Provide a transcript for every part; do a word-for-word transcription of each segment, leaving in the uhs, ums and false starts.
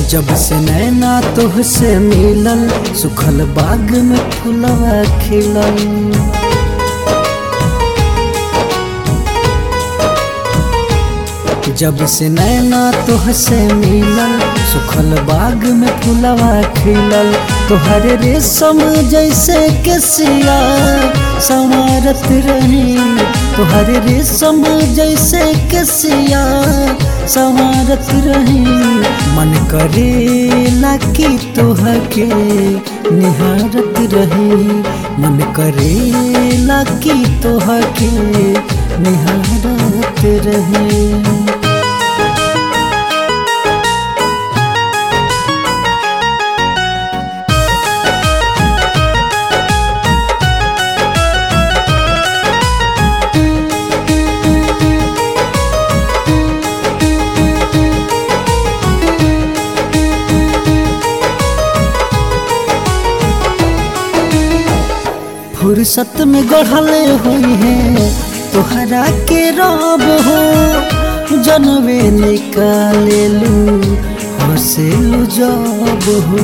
जब से नैना तोहसे मिलल सुखल बाग में फुलवा खिलल। जब से नैना तोहसे मिलल सुखल बाग में फुलवा खिलल। तोहर रेशम जैसे केसिया संवारत रही, तोहर रेशम जैसे केसिया संवारत रही। मन करेला कि तोहके निहारत रही, मन करेला कि तोहके निहारत रही। फुर्सत में गढ़ले हुई है तोहरा के रब हो, जनवे निकाले लू हंसेलू जब हो।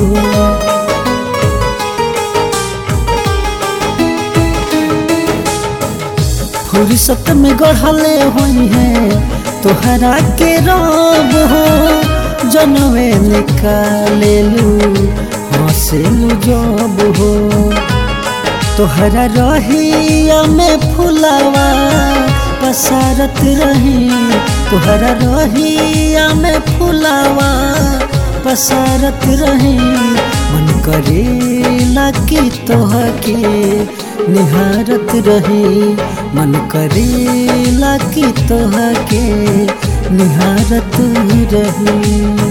फुर्सत में गढ़ले हुई है तोहरा के रब हो, जनवे निकाले लू हंसेलू जब हो। तोहरा रहिया में फुलावा पसारत रही, तोहरा रहिया में फुलावा पसारत रही। मन करेला कि तोहके निहारत रही, मन करेला कि तोहके निहारत रही।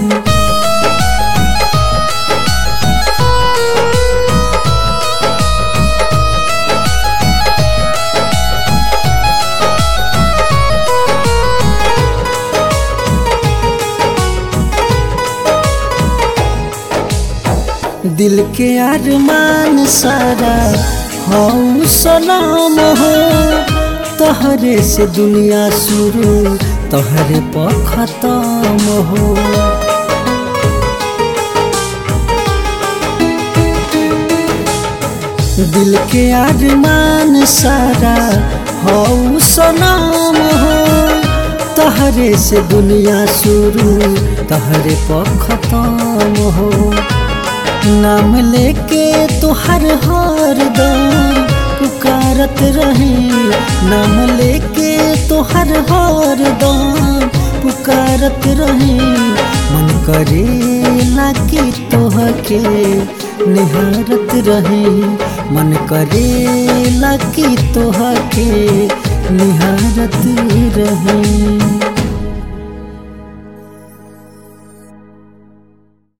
दिल के अरमान सारा हौ सलाम हो, तोहरे से दुनिया शुरू तोहरे पर खत्म हो। दिल के अरमान सारा हौ सलाम हो, तोहरे से दुनिया शुरू तोहरे पर खत्म हो। नाम लेके तोहर हरदम पुकारत रही, नाम लेके तोहर हरदम पुकारत रही। मन करेला कि तोहके निहारत रही, मन करेला कि तोहके निहारत रही।